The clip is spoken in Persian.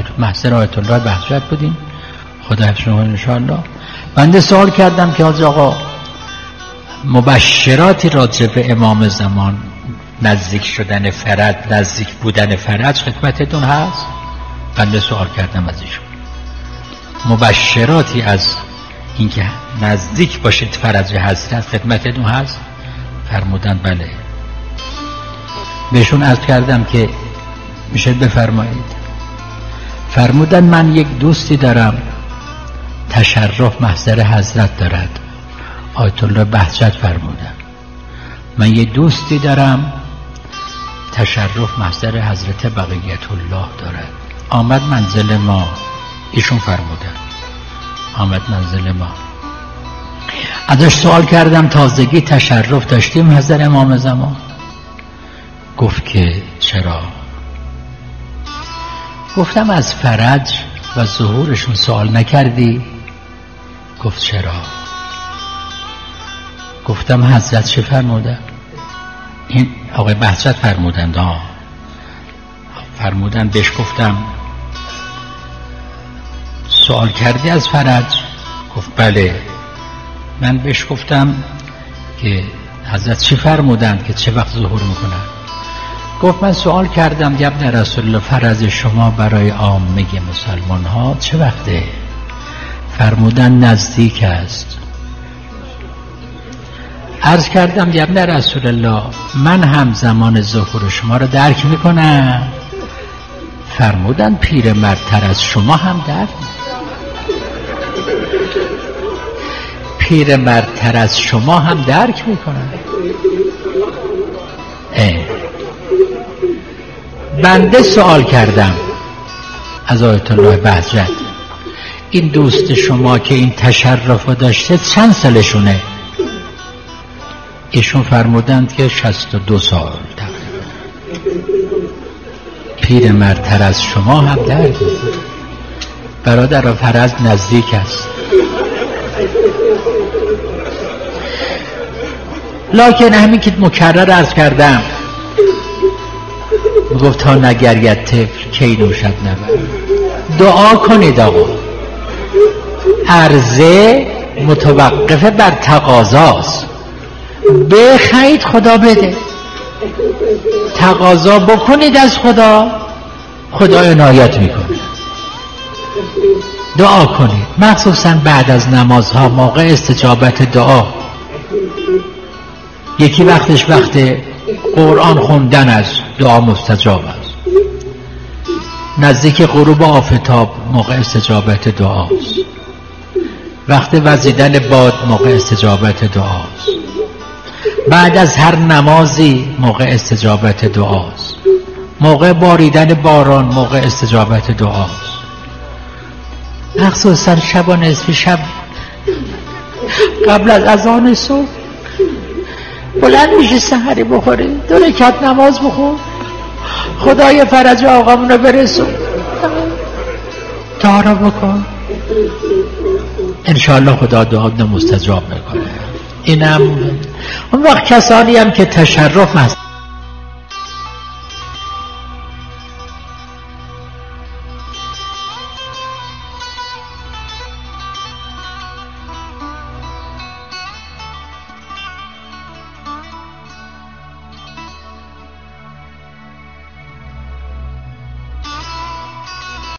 محضر آیت الله بهجت بودیم، خدا حفظ کنه ان شاء الله. بنده سوال کردم که حاج آقا مبشراتی راجع به امام زمان، نزدیک شدن فرج، نزدیک بودن فرج خدمتتون هست؟ بنده سوال کردم از ایشون مبشراتی از اینکه نزدیک باشید فرج حضرت خدمتتون هست؟ فرمودن بله. بهشون عرض کردم که میشه بفرمایید؟ فرمودن من یک دوستی دارم تشرف محضر حضرت دارد. آیت الله بهجت فرمودن من یک دوستی دارم تشرف محضر حضرت بقیت الله دارد، آمد منزل ما. ایشون فرمودن آمد منزل ما. ازش سوال کردم تازگی تشرف داشتیم محضر امام زمان؟ گفت که چرا؟ گفتم از فرج و ظهورشون سوال نکردی؟ گفت چرا؟ گفتم حضرت چه فرمودن؟ این آقای بهجت فرمودن فرمودن بهش گفتم سوال کردی از فرج؟ گفت بله. من بهش گفتم که حضرت چی فرمودند که چه وقت ظهور میکنن؟ گفت من سوال کردم یا ابن رسول الله فرض شما برای عامه مسلمان ها چه وقته؟ فرمودن نزدیک است. عرض کردم یا ابن رسول الله من هم زمان ظهور شما رو درک میکنم. فرمودن پیرمردتر از شما هم درک پیرمردتر از شما هم درک میکنن. بنده سوال کردم از آیت الله بهجت این دوست شما که این تشرف داشته چند سالشونه؟ ایشون فرمودند که 62 سال تقریبا. پیرمردتر از شما هم درک میکنن. برادر فرض نزدیک است. لکن همین که مکرر عرض کردم گفت تا نگرید طفل کی نوشد نبرد. دعا کنید آقا، عرضه متوقفه بر تقاضاست. بخواید خدا بده، تقاضا بکنید از خدا، خدا عنایت میکنه. دعا کنید مخصوصا بعد از نمازها موقع استجابت دعا. یکی وقتش وقت قرآن خوندن است، دعا مستجاب است. نزدیک غروب آفتاب موقع استجابت دعاست. وقت وزیدن باد موقع استجابت دعاست. بعد از هر نمازی موقع استجابت دعاست. موقع باریدن باران موقع استجابت دعاست. مخصوصا شب و نصف شب قبل از اذان صبح بلند میشه سحری بخوری، 2 رکعت نماز بخور، خدای فرج آقامون رو برسون، دعا رو بکن، انشاءالله خدا دعا مستجاب میکنه. اینم اون وقت کسانی هم که تشرف